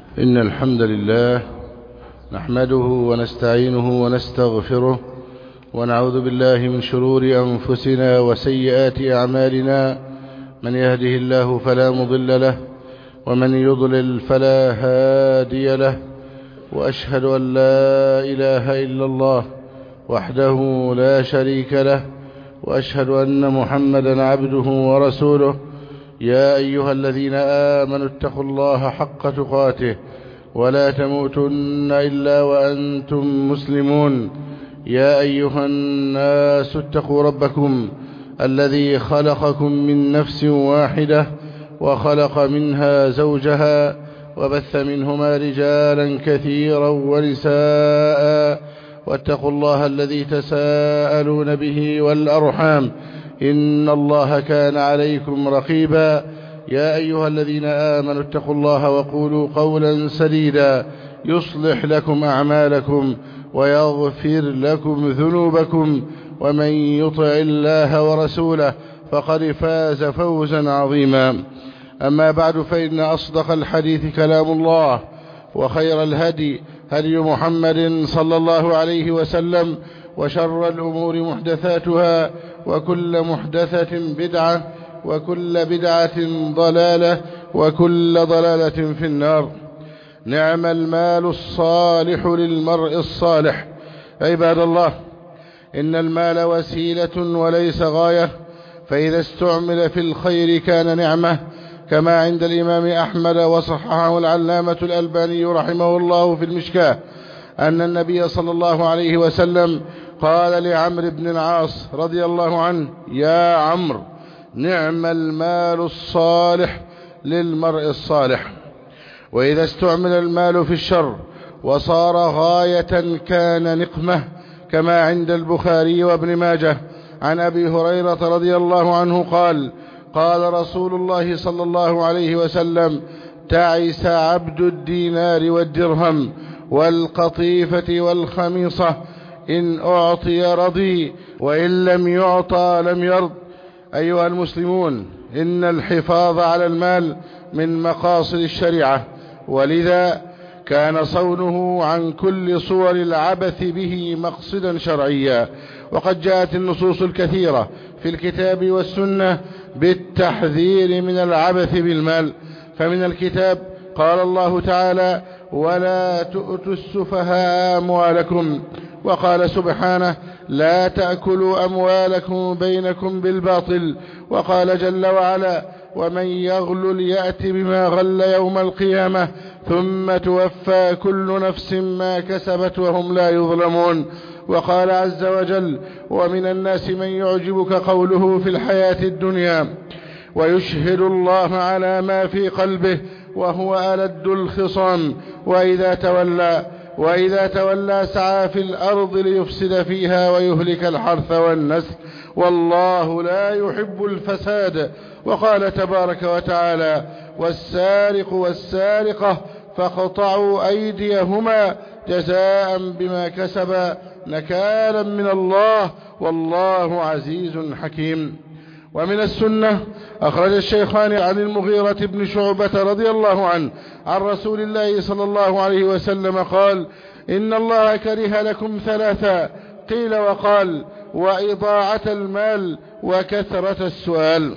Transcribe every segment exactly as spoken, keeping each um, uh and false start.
إن الحمد لله نحمده ونستعينه ونستغفره ونعوذ بالله من شرور أنفسنا وسيئات أعمالنا. من يهده الله فلا مضل له ومن يضلل فلا هادي له، وأشهد أن لا إله إلا الله وحده لا شريك له، وأشهد أن محمدا عبده ورسوله. يا أيها الذين آمنوا اتقوا الله حق تقاته ولا تموتن إلا وأنتم مسلمون. يا أيها الناس اتقوا ربكم الذي خلقكم من نفس واحدة وخلق منها زوجها وبث منهما رجالا كثيرا ونساء، واتقوا الله الذي تساءلون به والأرحام إن الله كان عليكم رقيبا. يا أيها الذين آمنوا اتقوا الله وقولوا قولا سديدا يصلح لكم أعمالكم ويغفر لكم ذنوبكم، ومن يطع الله ورسوله فقد فاز فوزا عظيما. أما بعد، فإن أصدق الحديث كلام الله، وخير الهدي هدي محمد صلى الله عليه وسلم، وشر الأمور محدثاتها، وكل محدثة بدعة، وكل بدعة ضلالة، وكل ضلالة في النار. نعم المال الصالح للمرء الصالح. عباد الله، إن المال وسيلة وليس غاية، فإذا استعمل في الخير كان نعمة، كما عند الإمام أحمد وصححه العلامة الألباني رحمه الله في المشكاة أن النبي صلى الله عليه وسلم قال لعمرو بن العاص رضي الله عنه: يا عمرو، نعم المال الصالح للمرء الصالح. وإذا استعمل المال في الشر وصار غاية كان نقمة، كما عند البخاري وابن ماجه عن أبي هريرة رضي الله عنه قال: قال رسول الله صلى الله عليه وسلم: تعس عبد الدينار والدرهم والقطيفة والخميصة، إن أعطي رضي وإن لم يعطى لم يرض. أيها المسلمون، إن الحفاظ على المال من مقاصد الشريعة، ولذا كان صونه عن كل صور العبث به مقصدا شرعيا. وقد جاءت النصوص الكثيرة في الكتاب والسنة بالتحذير من العبث بالمال. فمن الكتاب قال الله تعالى: ولا تؤتوا السفهاء أموالكم. وقال سبحانه: لا تأكلوا أموالكم بينكم بالباطل. وقال جل وعلا: ومن يغلل يأت بما غل يوم القيامة ثم توفى كل نفس ما كسبت وهم لا يظلمون. وقال عز وجل: ومن الناس من يعجبك قوله في الحياة الدنيا ويشهد الله على ما في قلبه وهو ألد الخصام، وإذا تولى وإذا تولى سعى في الأرض ليفسد فيها ويهلك الحرث والنسل، والله لا يحب الفساد. وقال تبارك وتعالى: والسارق والسارقة فاقطعوا أيديهما جزاء بما كسبا نكالا من الله والله عزيز حكيم. ومن السنة أخرج الشيخان عن المغيرة بن شعبة رضي الله عنه عن رسول الله صلى الله عليه وسلم قال: إن الله كره لكم ثلاثا، قيل وقال: وإضاعة المال وكثرة السؤال.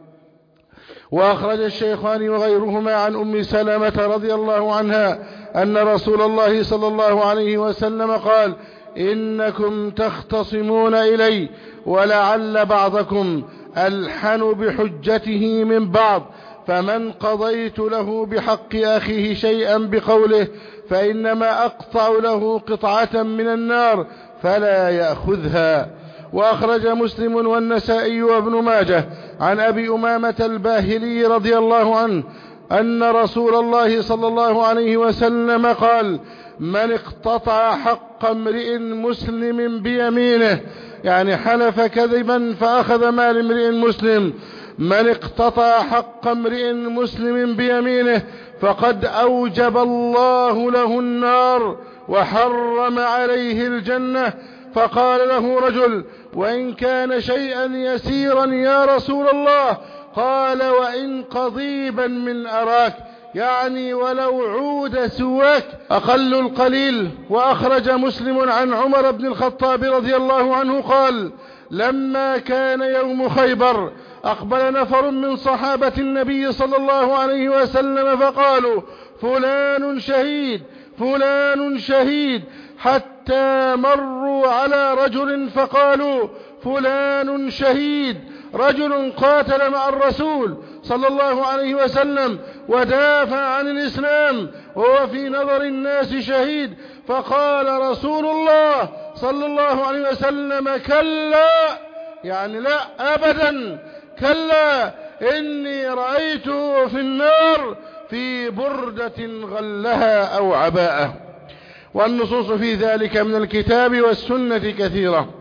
وأخرج الشيخان وغيرهما عن أم سلمة رضي الله عنها أن رسول الله صلى الله عليه وسلم قال: إنكم تختصمون إلي ولعل بعضكم ألحن بحجته من بعض، فمن قضيت له بحق أخيه شيئا بقوله فإنما أقطع له قطعة من النار فلا يأخذها. وأخرج مسلم والنسائي وابن ماجه عن أبي أمامة الباهلي رضي الله عنه أن رسول الله صلى الله عليه وسلم قال: من اقتطع حق امرئ مسلم بيمينه، يعني حلف كذبا فأخذ مال امرئ مسلم، من اقتطع حق امرئ مسلم بيمينه فقد أوجب الله له النار وحرم عليه الجنة. فقال له رجل: وإن كان شيئا يسيرا يا رسول الله؟ قال: وإن قضيبا من أراك، يعني ولو عود سواك أقل القليل. وأخرج مسلم عن عمر بن الخطاب رضي الله عنه قال: لما كان يوم خيبر أقبل نفر من صحابة النبي صلى الله عليه وسلم فقالوا: فلان شهيد فلان شهيد، حتى مروا على رجل فقالوا: فلان شهيد، رجل قاتل مع الرسول صلى الله عليه وسلم ودافع عن الإسلام وهو في نظر الناس شهيد. فقال رسول الله صلى الله عليه وسلم: كلا، يعني لا أبدا، كلا، إني رأيته في النار في بردة غلها أو عباءة. والنصوص في ذلك من الكتاب والسنة كثيرة.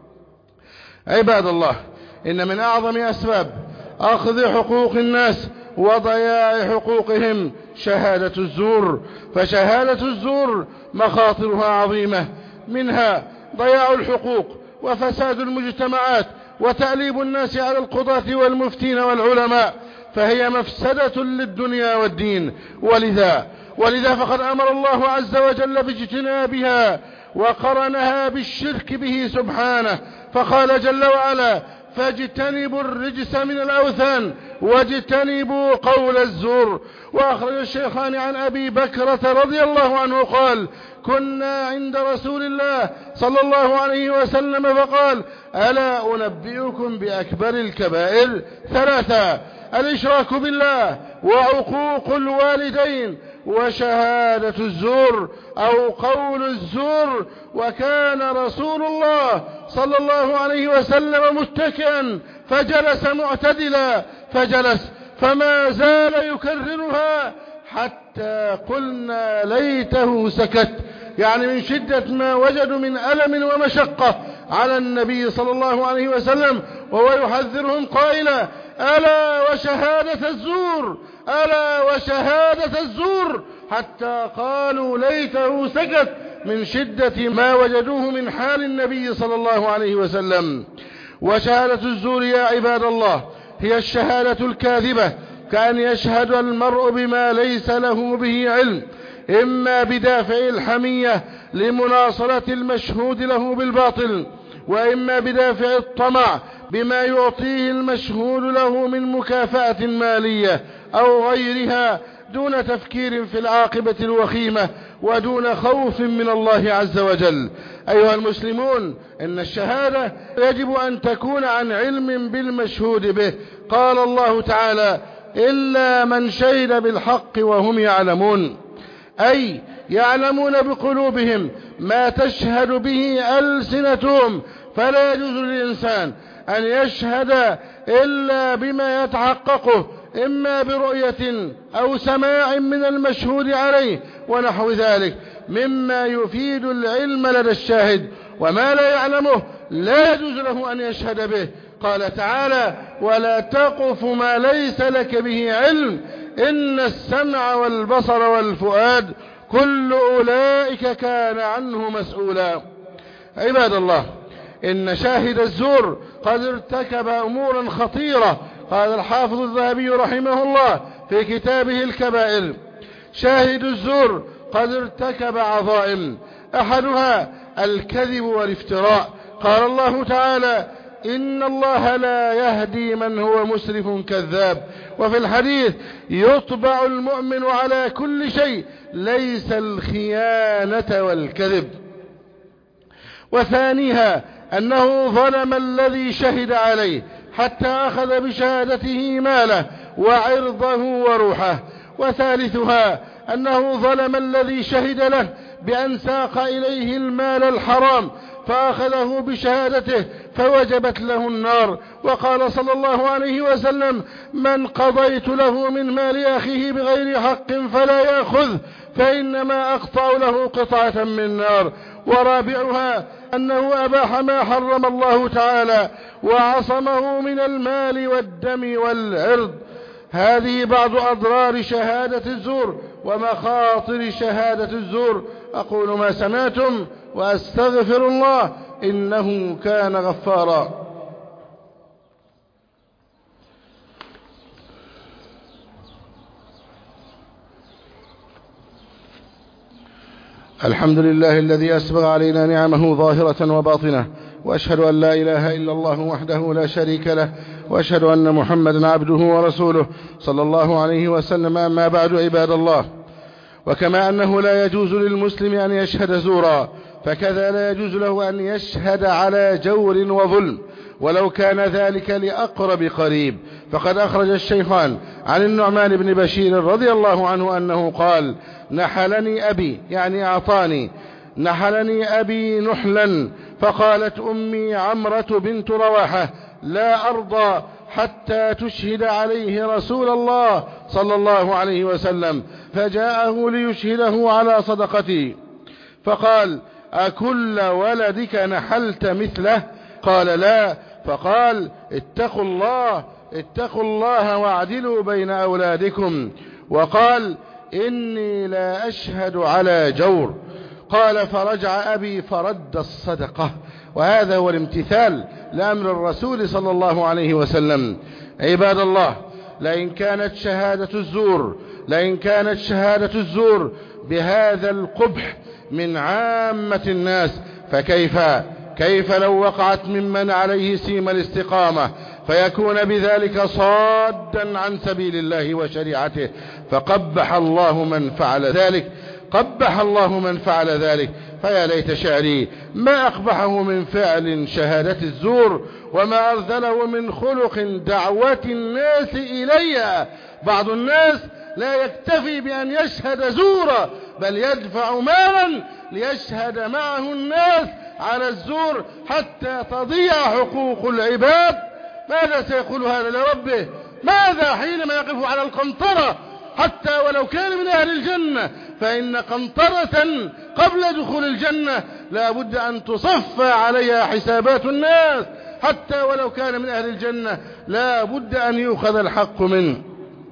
عباد الله، إن من أعظم أسباب أخذ حقوق الناس وضياع حقوقهم شهادة الزور. فشهادة الزور مخاطرها عظيمة، منها ضياع الحقوق وفساد المجتمعات وتأليب الناس على القضاة والمفتين والعلماء، فهي مفسدة للدنيا والدين. ولذا ولذا فقد أمر الله عز وجل باجتنابها وقرنها بالشرك به سبحانه، فقال جل وعلا: فاجتنبوا الرجس من الأوثان واجتنبوا قول الزور. وأخرج الشيخان عن أبي بكرة رضي الله عنه قال: كنا عند رسول الله صلى الله عليه وسلم فقال: ألا أنبئكم بأكبر الكبائر ثلاثة: الإشراك بالله وعقوق الوالدين وشهادة الزور أو قول الزور. وكان رسول الله صلى الله عليه وسلم متكئا فجلس معتدلا فجلس فما زال يكررها حتى قلنا ليته سكت، يعني من شدة ما وجدوا من ألم ومشقة على النبي صلى الله عليه وسلم، وهو يحذرهم قائلا: ألا وشهادة الزور، ألا وشهادة الزور، حتى قالوا ليته سكت من شدة ما وجدوه من حال النبي صلى الله عليه وسلم. وشهادة الزور يا عباد الله هي الشهادة الكاذبة، كأن يشهد المرء بما ليس له به علم، إما بدافع الحمية لمناصرة المشهود له بالباطل، وإما بدافع الطمع بما يعطيه المشهود له من مكافأة مالية أو غيرها، دون تفكير في العاقبة الوخيمة ودون خوف من الله عز وجل. أيها المسلمون، إن الشهادة يجب أن تكون عن علم بالمشهود به. قال الله تعالى: إلا من شهد بالحق وهم يعلمون، أي يعلمون بقلوبهم ما تشهد به ألسنتهم. فلا يجوز للإنسان أن يشهد إلا بما يتحققه، إما برؤية أو سماع من المشهود عليه ونحو ذلك مما يفيد العلم لدى الشاهد. وما لا يعلمه لا يجوز له أن يشهد به. قال تعالى: ولا تقف ما ليس لك به علم إن السمع والبصر والفؤاد كل أولئك كان عنه مسؤولا. عباد الله، إن شاهد الزور قد ارتكب أمورا خطيرة. قال الحافظ الذهبي رحمه الله في كتابه الكبائر: شاهد الزور قد ارتكب عظائم، أحدها الكذب والافتراء. قال الله تعالى: إن الله لا يهدي من هو مسرف كذاب. وفي الحديث: يطبع المؤمن على كل شيء ليس الخيانة والكذب. وثانيها أنه ظلم الذي شهد عليه حتى أخذ بشهادته ماله وعرضه وروحه. وثالثها أنه ظلم الذي شهد له بأن ساق إليه المال الحرام فأخذه بشهادته فوجبت له النار. وقال صلى الله عليه وسلم: من قضيت له من مال أخيه بغير حق فلا يأخذ، فإنما أقطع له قطعة من النار. ورابعها أنه أباح ما حرم الله تعالى وعصمه من المال والدم والعرض. هذه بعض أضرار شهادة الزور ومخاطر شهادة الزور. أقول ما سمعتم وأستغفر الله إنه كان غفارا. الحمد لله الذي أسبغ علينا نعمه ظاهرة وباطنة، وأشهد أن لا إله إلا الله وحده لا شريك له، وأشهد أن محمدا عبده ورسوله صلى الله عليه وسلم. أما بعد، عباد الله، وكما أنه لا يجوز للمسلم أن يشهد زورا، فكذا لا يجوز له أن يشهد على جور وظلم ولو كان ذلك لأقرب قريب. فقد أخرج الشيخان عن النعمان بن بشير رضي الله عنه أنه قال: نحلني أبي، يعني أعطاني، نحلني أبي نحلا، فقالت أمي عمرة بنت رواحة: لا أرضى حتى تشهد عليه رسول الله صلى الله عليه وسلم. فجاءه ليشهده على صدقتي، فقال: أكل ولدك نحلت مثله؟ قال: لا. فقال: اتقوا الله اتقوا الله واعدلوا بين أولادكم. وقال: إني لا أشهد على جور. قال: فرجع أبي فرد الصدقة. وهذا هو الامتثال لأمر الرسول صلى الله عليه وسلم. عباد الله، لئن كانت شهادة الزور لئن كانت شهادة الزور بهذا القبح من عامة الناس، فكيف كيف لو وقعت ممن عليه سيم الاستقامة، فيكون بذلك صادا عن سبيل الله وشريعته. فقبح الله من فعل ذلك قبح الله من فعل ذلك. فيا ليت شعري ما أقبحه من فعل شهادة الزور، وما أرذله من خلق دعوة الناس إليها. بعض الناس لا يكتفي بأن يشهد زورا، بل يدفع مالا ليشهد معه الناس على الزور حتى تضيع حقوق العباد. ماذا سيقول هذا لربه؟ ماذا حينما يقف على القنطرة حتى ولو كان من أهل الجنة؟ فإن قنطرة قبل دخول الجنة لا بد أن تصفى عليها حسابات الناس، حتى ولو كان من أهل الجنة لا بد أن يؤخذ الحق منه،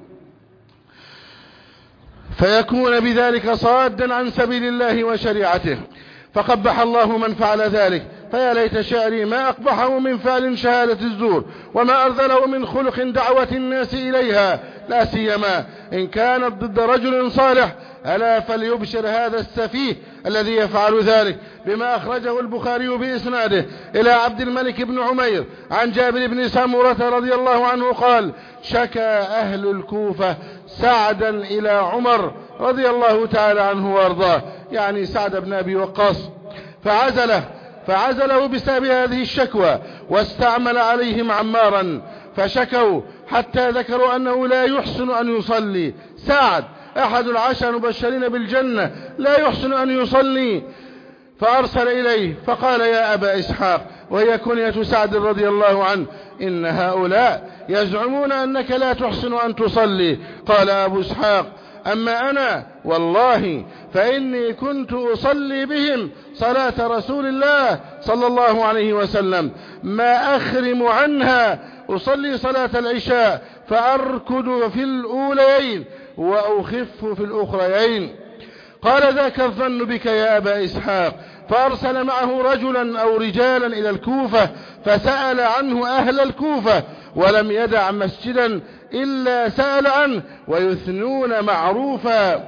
فيكون بذلك صادا عن سبيل الله وشريعته. فقبح الله من فعل ذلك. فيا ليت شعري ما أقبحه من فعل شهادة الزور، وما أرذله من خلق دعوة الناس إليها، لا سيما إن كانت ضد رجل صالح. ألا فليبشر هذا السفيه الذي يفعل ذلك بما أخرجه البخاري بإسناده إلى عبد الملك بن عمير عن جابر بن سمرة رضي الله عنه قال: شكى أهل الكوفة سعدا إلى عمر رضي الله تعالى عنه وارضاه، يعني سعد بن أبي وقاص، فعزله فعزله بسبب هذه الشكوى، واستعمل عليهم عمارا، فشكوا حتى ذكروا أنه لا يحسن أن يصلي. سعد أحد العشر المبشرين بالجنة لا يحسن أن يصلي، فأرسل إليه فقال: يا أبا إسحاق، وهي كنية سعد رضي الله عنه: إن هؤلاء يزعمون أنك لا تحسن أن تصلي. قال أبو إسحاق: أما أنا والله فإني كنت أصلي بهم صلاة رسول الله صلى الله عليه وسلم، ما أخرم عنها، أصلي صلاة العشاء فأركض في الأوليين وأخف في الأخريين. قال: ذاك الظن بك يا أبا إسحاق. فأرسل معه رجلا أو رجالا إلى الكوفة، فسأل عنه أهل الكوفة، ولم يدع مسجدا إلا سأل عنه، ويثنون معروفا،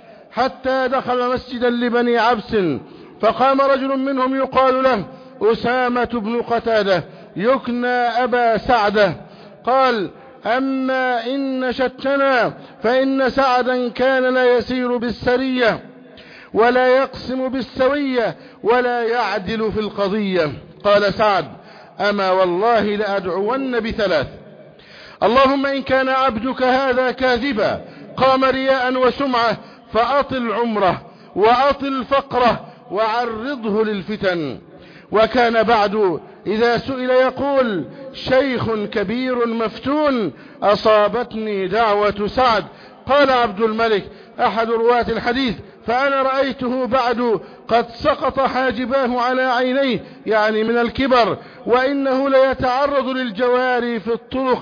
حتى دخل مسجدا لبني عبس، فقام رجل منهم يقال له أسامة بن قتادة يكنى أبا سعدة، قال: أما إن شتنا فإن سعدا كان لا يسير بالسرية ولا يقسم بالسوية ولا يعدل في القضية. قال سعد: أما والله لأدعون بثلاث: اللهم إن كان عبدك هذا كاذبا قام رياء وسمعة، فأطل عمره وأطل فقره وعرضه للفتن. وكان بعد إذا سئل يقول: شيخ كبير مفتون أصابتني دعوة سعد. قال عبد الملك أحد رواة الحديث: فأنا رأيته بعد قد سقط حاجباه على عينيه، يعني من الكبر، وإنه ليتعرض للجواري في الطرق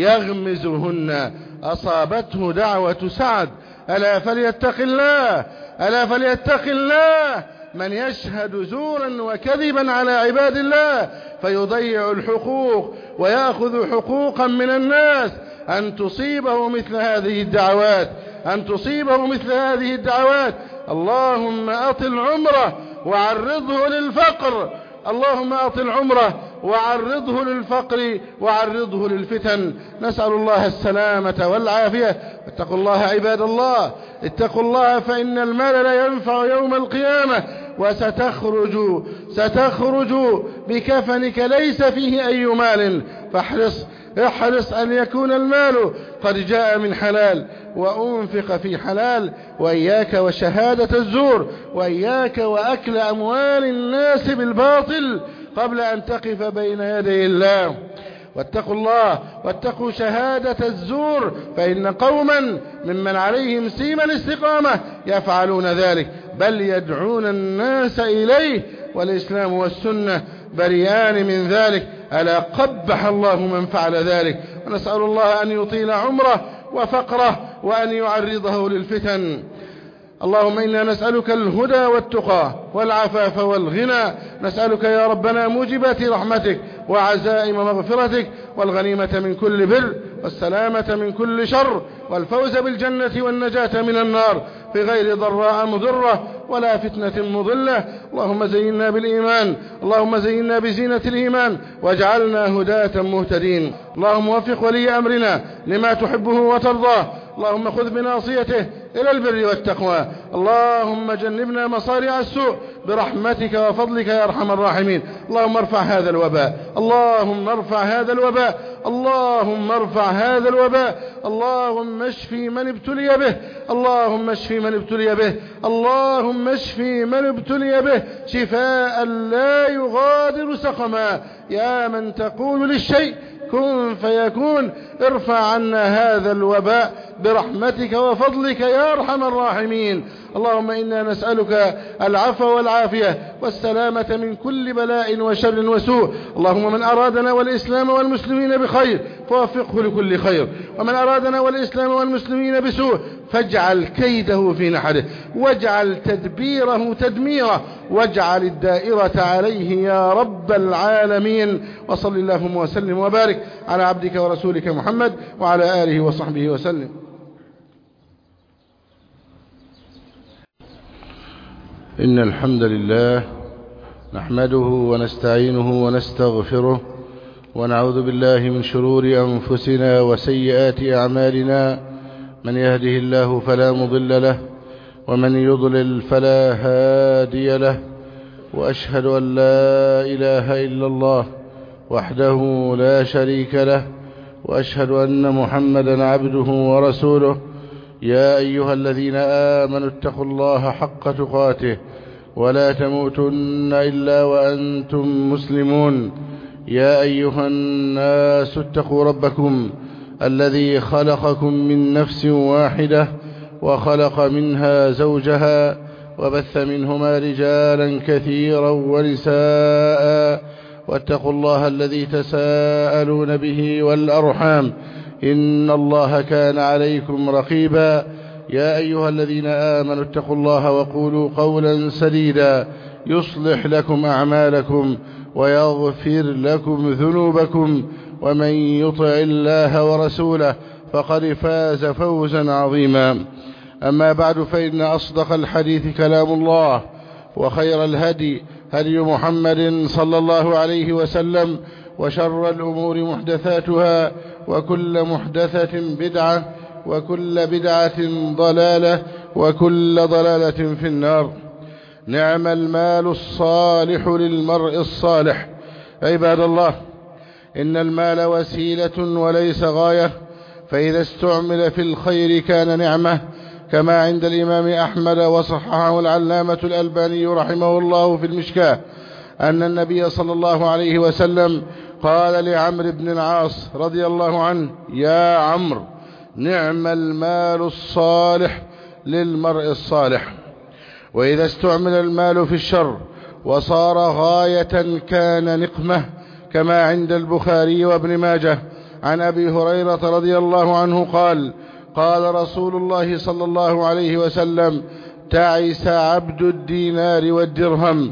يغمزهن. أصابته دعوة سعد. ألا فليتق الله ألا فليتق الله من يشهد زورا وكذبا على عباد الله فيضيع الحقوق ويأخذ حقوقا من الناس. أن تصيبه مثل هذه الدعوات أن تصيبه مثل هذه الدعوات اللهم أطل عمره وعرضه للفقر، اللهم أطل عمره وعرضه للفقر وعرضه للفتن. نسأل الله السلامة والعافية. اتقوا الله عباد الله، اتقوا الله، فإن المال لا ينفع يوم القيامة، وستخرج ستخرج بكفنك ليس فيه أي مال. فاحرص احرص أن يكون المال قد جاء من حلال وأنفق في حلال، وإياك وشهادة الزور، وإياك وأكل أموال الناس بالباطل قبل أن تقف بين يدي الله. واتقوا الله واتقوا شهادة الزور، فإن قوما ممن عليهم سيم الاستقامة يفعلون ذلك، بل يدعون الناس إليه، والإسلام والسنة بريان من ذلك. ألا قبح الله من فعل ذلك. ونسأل الله أن يطيل عمره وفقره وأن يعرضه للفتن. اللهم إنا نسألك الهدى والتقى والعفاف والغنى. نسألك يا ربنا موجبات رحمتك وعزائم مغفرتك، والغنيمة من كل بر، والسلامة من كل شر، والفوز بالجنة والنجاة من النار في غير ضراء مضرة ولا فتنة مضلة. اللهم زينا بالإيمان، اللهم زينا بزينة الإيمان، واجعلنا هداة مهتدين. اللهم وفق ولي أمرنا لما تحبه وترضاه، اللهم خذ بناصيته إلى البر والتقوى. اللهم جنبنا مصارع السوء برحمتك وفضلك يا أرحم الراحمين. اللهم ارفع هذا الوباء، اللهم ارفع هذا الوباء، اللهم ارفع هذا الوباء. اللهم اشفي من ابتلي به، اللهم اشفي من ابتلي به، اللهم اشفي من ابتلي به شفاء لا يغادر سقما. يا من تقول للشيء كن فيكون، ارفع عنا هذا الوباء برحمتك وفضلك يا أرحم الراحمين. اللهم إنا نسألك العفو والعافية والسلامة من كل بلاء وشر وسوء. اللهم من أرادنا والإسلام والمسلمين بخير فوفقه لكل خير، ومن أرادنا والإسلام والمسلمين بسوء فاجعل كيده في نحره، واجعل تدبيره تدميره، واجعل الدائرة عليه يا رب العالمين. وصل اللهم وسلم وبارك على عبدك ورسولك محمد وعلى آله وصحبه وسلم. إن الحمد لله نحمده ونستعينه ونستغفره، ونعوذ بالله من شرور أنفسنا وسيئات أعمالنا. من يهده الله فلا مضل له، ومن يضلل فلا هادي له. وأشهد أن لا إله إلا الله وحده لا شريك له، وأشهد أن محمدا عبده ورسوله. يا أيها الذين آمنوا اتقوا الله حق تقاته ولا تموتن إلا وأنتم مسلمون. يا أيها الناس اتقوا ربكم الذي خلقكم من نفس واحدة وخلق منها زوجها وبث منهما رجالا كثيرا ونساء، واتقوا الله الذي تساءلون به والأرحام إن الله كان عليكم رقيبا. يا أيها الذين آمنوا اتقوا الله وقولوا قولا سديدا يصلح لكم أعمالكم ويغفر لكم ذنوبكم، ومن يطع الله ورسوله فقد فاز فوزا عظيما. أما بعد، فإن أصدق الحديث كلام الله، وخير الهدي هدي محمد صلى الله عليه وسلم، وشر الأمور محدثاتها، وكل محدثة بدعة، وكل بدعة ضلالة، وكل ضلالة في النار. نعم المال الصالح للمرء الصالح. عباد الله، إن المال وسيلة وليس غاية، فإذا استعمل في الخير كان نعمة، كما عند الإمام أحمد وصححه العلامة الألباني رحمه الله في المشكاة أن النبي صلى الله عليه وسلم قال لعمرو بن العاص رضي الله عنه: يا عمرو، نعم المال الصالح للمرء الصالح. وإذا استعمل المال في الشر وصار غاية كان نقمة، كما عند البخاري وابن ماجه عن أبي هريرة رضي الله عنه قال: قال رسول الله صلى الله عليه وسلم: تعس عبد الدينار والدرهم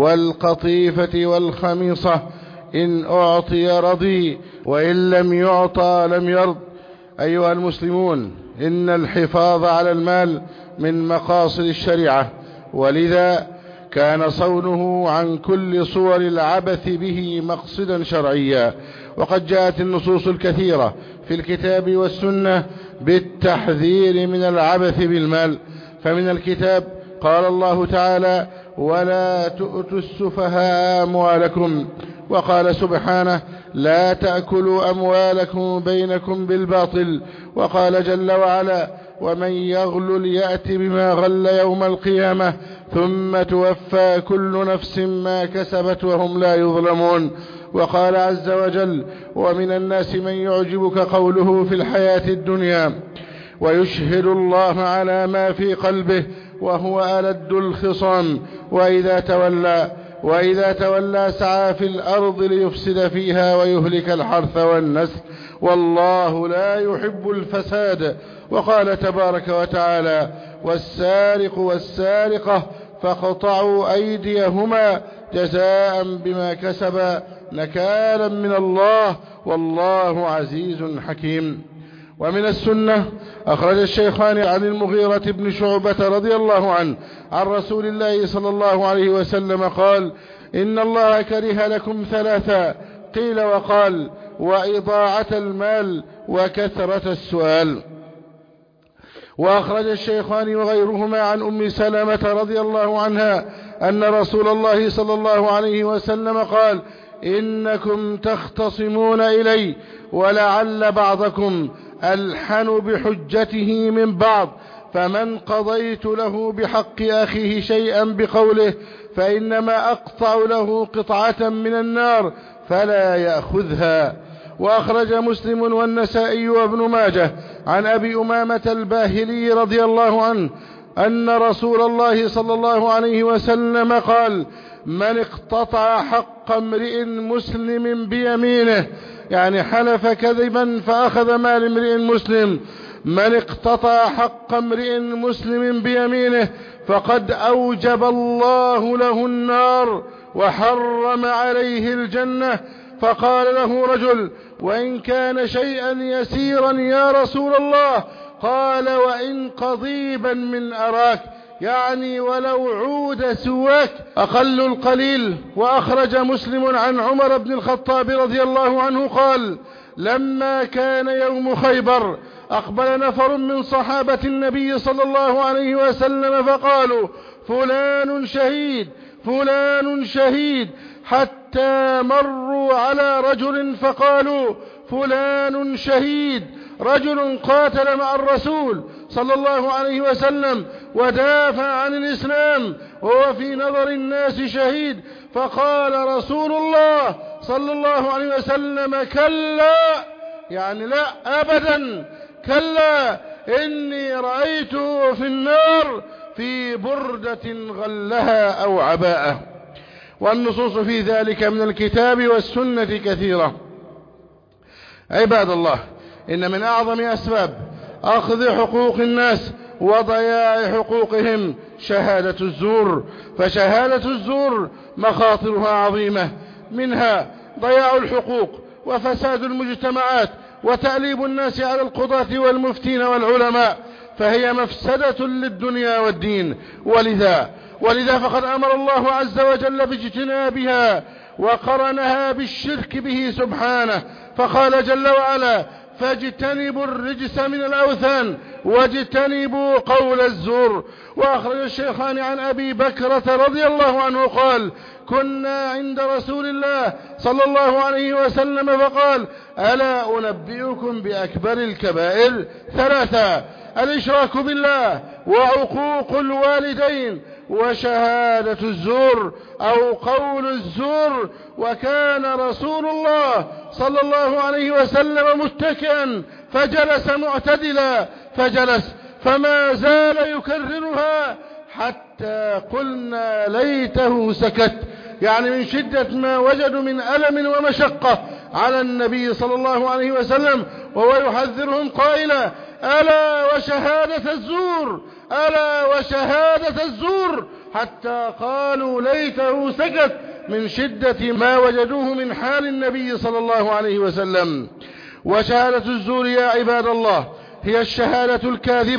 والقطيفة والخميصة، إن أعطي رضي، وإن لم يعطى لم يرض. أيها المسلمون، إن الحفاظ على المال من مقاصد الشريعة، ولذا كان صونه عن كل صور العبث به مقصدا شرعيا. وقد جاءت النصوص الكثيرة في الكتاب والسنة بالتحذير من العبث بالمال. فمن الكتاب قال الله تعالى: ولا تؤتوا السفهاء أموالكم، وقال سبحانه: لا تأكلوا أموالكم بينكم بالباطل، وقال جل وعلا: ومن يغلل يأت بما غل يوم القيامة ثم توفى كل نفس ما كسبت وهم لا يظلمون. وقال عز وجل: ومن الناس من يعجبك قوله في الحياة الدنيا ويشهد الله على ما في قلبه وهو ألد الخصام وإذا تولى وإذا تولى سعى في الأرض ليفسد فيها ويهلك الحرث والنسل والله لا يحب الفساد. وقال تبارك وتعالى: والسارق والسارقة فاقطعوا أيديهما جزاء بما كسبا نكالا من الله والله عزيز حكيم. ومن السنة أخرج الشيخان عن المغيرة بن شعبة رضي الله عنه عن رسول الله صلى الله عليه وسلم قال: إن الله كره لكم ثلاثا، قيل وقال: وإضاعة المال وكثرة السؤال. وأخرج الشيخان وغيرهما عن أم سلمة رضي الله عنها أن رسول الله صلى الله عليه وسلم قال: إنكم تختصمون إلي ولعل بعضكم ألحن بحجته من بعض، فمن قضيت له بحق أخيه شيئا بقوله فإنما أقطع له قطعة من النار فلا يأخذها. وأخرج مسلم والنسائي وابن ماجه عن أبي أمامة الباهلي رضي الله عنه أن رسول الله صلى الله عليه وسلم قال: من اقتطع حق امرئ مسلم بيمينه، يعني حلف كذبا فأخذ مال امرئ مسلم، من اقتطع حق امرئ مسلم بيمينه فقد أوجب الله له النار وحرم عليه الجنة. فقال له رجل: وإن كان شيئا يسيرا يا رسول الله؟ قال: وإن قضيبا من أراك، يعني ولو عود سواك أقل القليل. وأخرج مسلم عن عمر بن الخطاب رضي الله عنه قال: لما كان يوم خيبر أقبل نفر من صحابة النبي صلى الله عليه وسلم فقالوا: فلان شهيد فلان شهيد، حتى مروا على رجل فقالوا: فلان شهيد، رجل قاتل مع الرسول صلى الله عليه وسلم ودافع عن الإسلام وهو في نظر الناس شهيد. فقال رسول الله صلى الله عليه وسلم: كلا، يعني لا أبدا، كلا، إني رأيته في النار في بردة غلها أو عباءة. والنصوص في ذلك من الكتاب والسنة كثيرة. عباد الله، إن من أعظم أسباب أخذ حقوق الناس وضياع حقوقهم شهادة الزور، فشهادة الزور مخاطرها عظيمة، منها ضياع الحقوق وفساد المجتمعات وتأليب الناس على القضاة والمفتين والعلماء، فهي مفسدة للدنيا والدين. ولذا ولذا فقد أمر الله عز وجل باجتنابها وقرنها بالشرك به سبحانه، فقال جل وعلا: فاجتنبوا الرجس من الأوثان واجتنبوا قول الزور. وأخرج الشيخان عن أبي بكرة رضي الله عنه قال: كنا عند رسول الله صلى الله عليه وسلم فقال: ألا أنبئكم بأكبر الكبائر؟ ثلاثة: الإشراك بالله وعقوق الوالدين وشهادة الزور أو قول الزور. وكان رسول الله صلى الله عليه وسلم متكئا فجلس معتدلا فجلس فما زال يكررها حتى قلنا ليته سكت، يعني من شدة ما وجدوا من ألم ومشقة على النبي صلى الله عليه وسلم وهو يحذرهم قائلا: ألا وشهادة الزور، ألا وشهادة الزور، حتى قالوا ليته سكت من شدة ما وجدوه من حال النبي صلى الله عليه وسلم. وشهادة الزور يا عباد الله هي الشهادة الكاذبة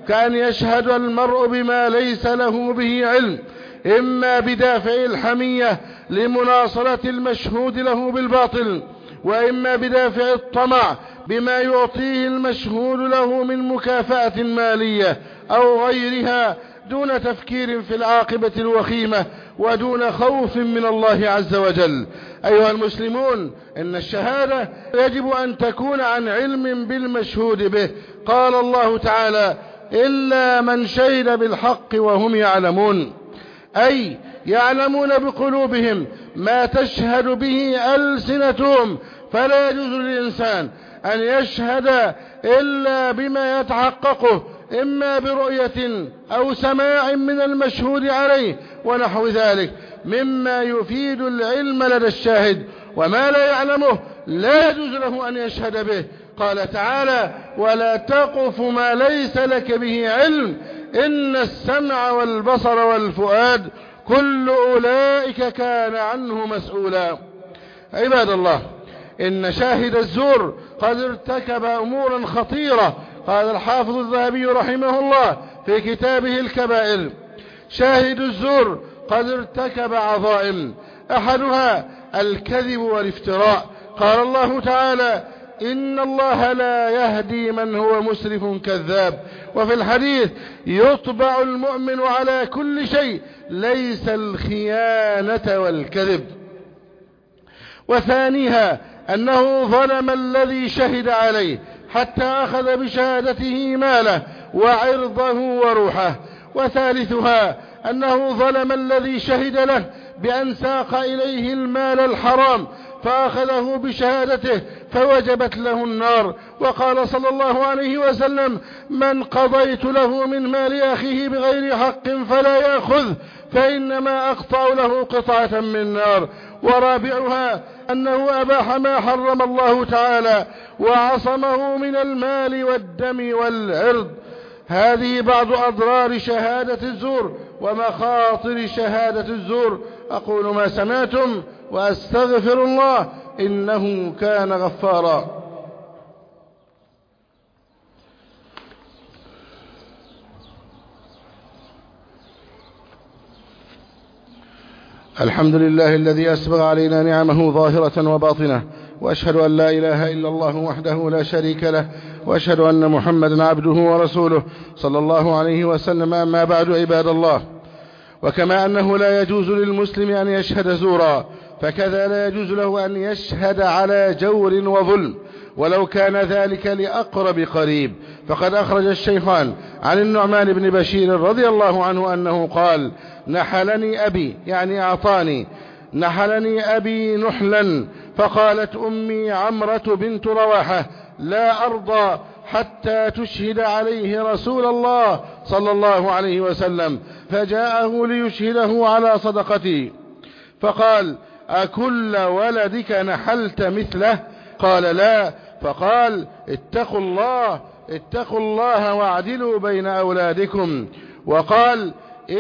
كأن يشهد المرء بما ليس له به علم، إما بدافع الحمية لمناصرة المشهود له بالباطل، وإما بدافع الطمع بما يعطيه المشهود له من مكافأة مالية أو غيرها، دون تفكير في العاقبة الوخيمة ودون خوف من الله عز وجل. أيها المسلمون، إن الشهادة يجب أن تكون عن علم بالمشهود به. قال الله تعالى: إلا من شهد بالحق وهم يعلمون، أي يعلمون بقلوبهم ما تشهد به ألسنتهم، فلا يجوز للإنسان أن يشهد إلا بما يتحققه، إما برؤية أو سماع من المشهود عليه ونحو ذلك مما يفيد العلم لدى الشاهد، وما لا يعلمه لا يجوز له أن يشهد به. قال تعالى: ولا تقف ما ليس لك به علم إن السمع والبصر والفؤاد كل أولئك كان عنه مسؤولا. عباد الله، إن شاهد الزور قد ارتكب أمورا خطيرة. قال الحافظ الذهبي رحمه الله في كتابه الكبائر: شاهد الزور قد ارتكب عظائم، أحدها الكذب والافتراء. قال الله تعالى: إن الله لا يهدي من هو مسرف كذاب. وفي الحديث: يطبع المؤمن على كل شيء ليس الخيانة والكذب. وثانيها أنه ظلم الذي شهد عليه حتى أخذ بشهادته ماله وعرضه وروحه. وثالثها أنه ظلم الذي شهد له بأن ساق إليه المال الحرام فأخذه بشهادته فوجبت له النار. وقال صلى الله عليه وسلم: من قضيت له من مال أخيه بغير حق فلا يأخذ، فإنما أقطع له قطعة من نار. ورابعها أنه أباح ما حرم الله تعالى وعصمه من المال والدم والعرض. هذه بعض أضرار شهادة الزور ومخاطر شهادة الزور. أقول ما سمعتم وأستغفر الله إنه كان غفارا. الحمد لله الذي أسبغ علينا نعمه ظاهرة وباطنة، وأشهد أن لا إله إلا الله وحده لا شريك له، وأشهد أن محمدا عبده ورسوله صلى الله عليه وسلم. أما بعد، عباد الله، وكما أنه لا يجوز للمسلم أن يشهد زورا، فكذا لا يجوز له أن يشهد على جور وظلم ولو كان ذلك لأقرب قريب. فقد أخرج الشيخان عن النعمان بن بشير رضي الله عنه أنه قال: نحلني أبي، يعني أعطاني، نحلني أبي نحلا، فقالت أمي عمرة بنت رواحة: لا أرضى حتى تشهد عليه رسول الله صلى الله عليه وسلم. فجاءه ليشهده على صدقتي، فقال: أكل ولدك نحلت مثله؟ قال: لا. فقال: اتقوا الله اتقوا الله واعدلوا بين أولادكم. وقال: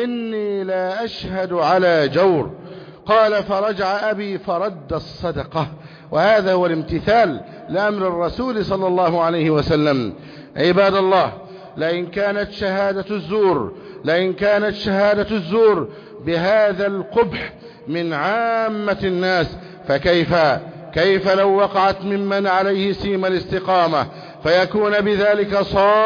إني لا أشهد على جور. قال: فرجع أبي فرد الصدقة. وهذا هو الامتثال لأمر الرسول صلى الله عليه وسلم. عباد الله، لئن كانت شهادة الزور لئن كانت شهادة الزور بهذا القبح من عامة الناس، فكيف كيف لو وقعت ممن عليه سيم الاستقامة، فيكون بذلك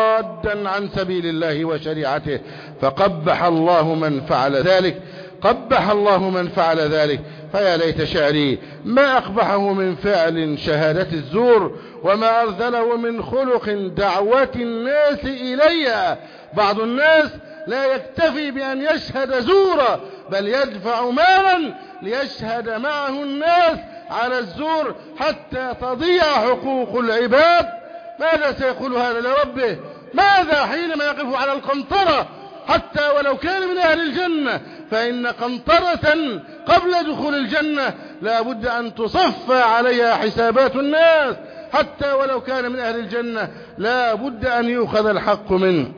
صادا عن سبيل الله وشريعته. فقبح الله من فعل ذلك قبح الله من فعل ذلك. فيا ليت شعري ما أقبحه من فعل شهادة الزور، وما أرذله من خلق دعوة الناس إليها. بعض الناس لا يكتفي بأن يشهد زورا، بل يدفع مالا ليشهد معه الناس على الزور حتى تضيع حقوق العباد. ماذا سيقول هذا لربه؟ ماذا حينما يقف على القنطرة حتى ولو كان من أهل الجنة؟ فإن قنطرة قبل دخول الجنة لا بد أن تصفى عليها حسابات الناس، حتى ولو كان من أهل الجنة لا بد أن يؤخذ الحق منه،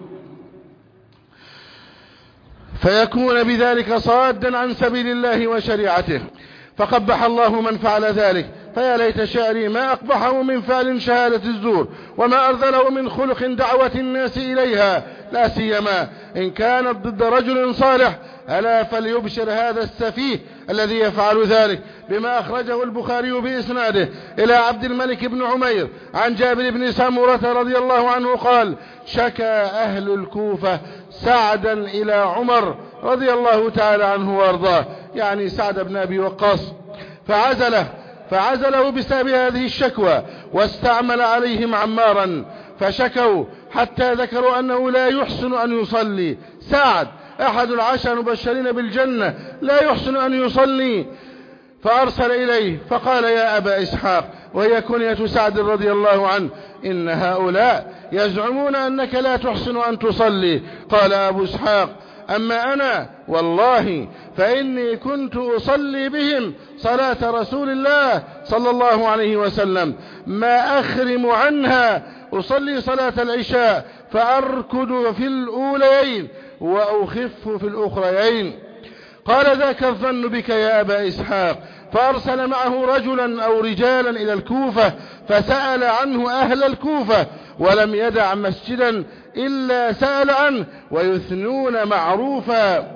فيكون بذلك صادا عن سبيل الله وشريعته. فقبح الله من فعل ذلك. فيا ليت شعري ما أقبحه من فعل شهادة الزور، وما أرذله من خلق دعوة الناس إليها. لا سيما إن كانت ضد رجل صالح. ألا فليبشر هذا السفيه الذي يفعل ذلك بما أخرجه البخاري بإسناده إلى عبد الملك بن عمير عن جابر بن سمرة رضي الله عنه قال: شكى أهل الكوفة سعدا إلى عمر رضي الله تعالى عنه وارضاه، يعني سعد بن أبي وقاص، فعزله فعزله بسبب هذه الشكوى، واستعمل عليهم عمارا فشكوا حتى ذكروا أنه لا يحسن أن يصلي. سعد أحد العشر المبشرين بالجنة لا يحسن أن يصلي، فأرسل إليه فقال: يا أبا إسحاق، وهي كنية سعد رضي الله عنه: إن هؤلاء يزعمون أنك لا تحسن أن تصلي. قال أبو إسحاق: أما أنا والله فإني كنت أصلي بهم صلاة رسول الله صلى الله عليه وسلم ما أخرم عنها، أصلي صلاة العشاء فأركض في الأوليين وأخف في الأخريين. قال: ذاك الظن بك يا أبا إسحاق. فأرسل معه رجلا أو رجالا إلى الكوفة فسأل عنه أهل الكوفة، ولم يدع مسجدا إلا سأل عنه ويثنون معروفا،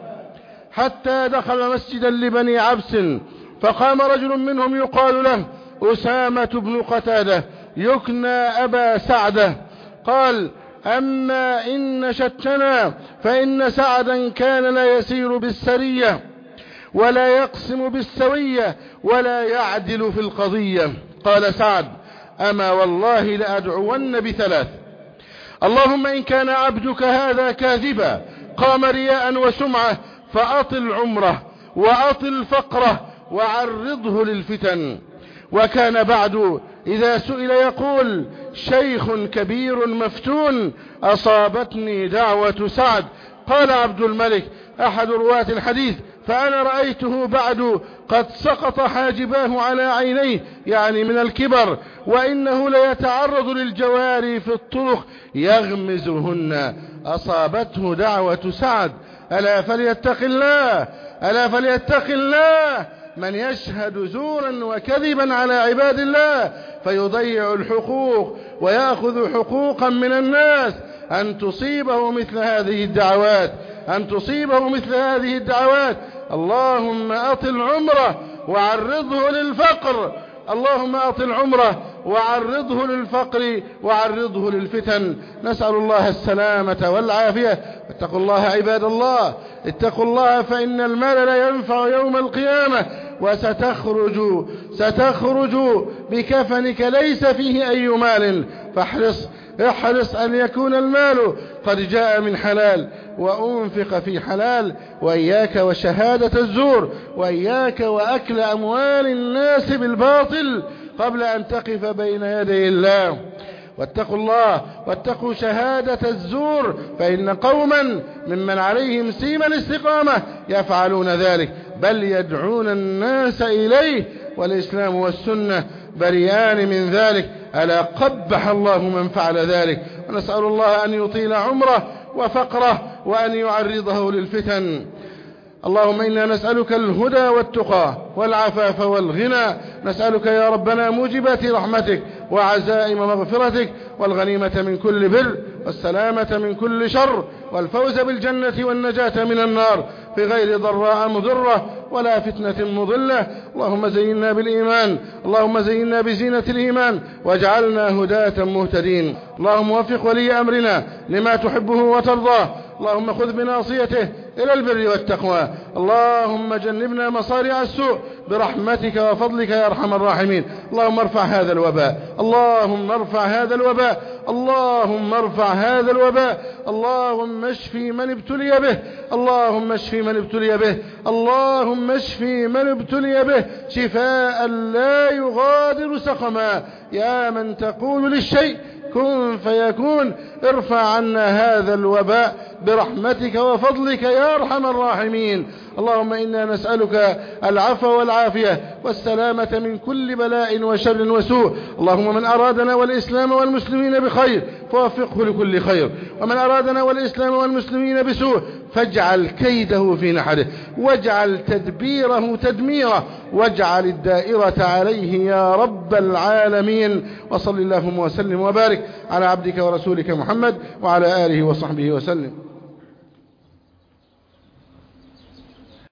حتى دخل مسجدا لبني عبس، فقام رجل منهم يقال له أسامة بن قتادة يكنى أبا سعدة، قال: أما إن شتنا فإن سعدا كان لا يسير بالسرية ولا يقسم بالسوية ولا يعدل في القضية. قال سعد: أما والله لأدعون بثلاث: اللهم إن كان عبدك هذا كاذبا قام رياء وسمعة فأطل عمره وأطل فقره وعرضه للفتن. وكان بعد إذا سئل يقول: شيخ كبير مفتون أصابتني دعوة سعد. قال عبد الملك أحد رواة الحديث: فأنا رأيته بعد قد سقط حاجباه على عينيه، يعني من الكبر، وإنه ليتعرض للجواري في الطرق يغمزهن. أصابته دعوة سعد. ألا فليتق الله، ألا فليتق الله من يشهد زورا وكذبا على عباد الله فيضيع الحقوق ويأخذ حقوقا من الناس. أن تصيبه مثل هذه الدعوات، أن تصيبه مثل هذه الدعوات. اللهم أطل عمره وعرضه للفقر، اللهم أطل عمره وعرضه للفقر وعرضه للفتن. نسأل الله السلامة والعافية. اتقوا الله عباد الله، اتقوا الله، فإن المال لا ينفع يوم القيامة، وستخرج ستخرج بكفنك ليس فيه أي مال. فاحرص احرص أن يكون المال قد جاء من حلال وأنفق في حلال، وإياك وشهادة الزور، وإياك وأكل أموال الناس بالباطل قبل أن تقف بين يدي الله. واتقوا الله واتقوا شهادة الزور، فإن قوما ممن عليهم سيما الاستقامة يفعلون ذلك، بل يدعون الناس إليه، والإسلام والسنة بريان من ذلك. ألا قبح الله من فعل ذلك. ونسأل الله أن يطيل عمره وفقره وأن يعرضه للفتن. اللهم إنا نسألك الهدى والتقى والعفاف والغنى. نسألك يا ربنا موجبات رحمتك وعزائم مغفرتك، والغنيمة من كل بر، والسلامة من كل شر، والفوز بالجنة والنجاة من النار في غير ضراء مضرة ولا فتنة مضلة. اللهم زينا بالإيمان، اللهم زينا بزينة الإيمان، واجعلنا هداة مهتدين. اللهم وفق ولي أمرنا لما تحبه وترضاه. اللهم خذ بناصيته إلى البر والتقوى. اللهم جنبنا مصارع السوء برحمتك وفضلك يا أرحم الراحمين. اللهم ارفع هذا الوباء، اللهم ارفع هذا الوباء، اللهم ارفع هذا الوباء. اللهم اشفي من ابتلي به، اللهم اشفي من ابتلي به، اللهم اشفي من ابتلي به شفاء لا يغادر سقما. يا من تقول للشيء كن فيكون، ارفع عنا هذا الوباء برحمتك وفضلك يا أرحم الراحمين. اللهم إنا نسألك العفو والعافية والسلامة من كل بلاء وشر وسوء. اللهم من أرادنا والإسلام والمسلمين بخير فوفقه لكل خير، ومن أرادنا والإسلام والمسلمين بسوء فاجعل كيده في نحره واجعل تدبيره تدميره واجعل الدائرة عليه يا رب العالمين. وصل اللهم وسلم وبارك على عبدك ورسولك محمد وعلى آله وصحبه وسلم.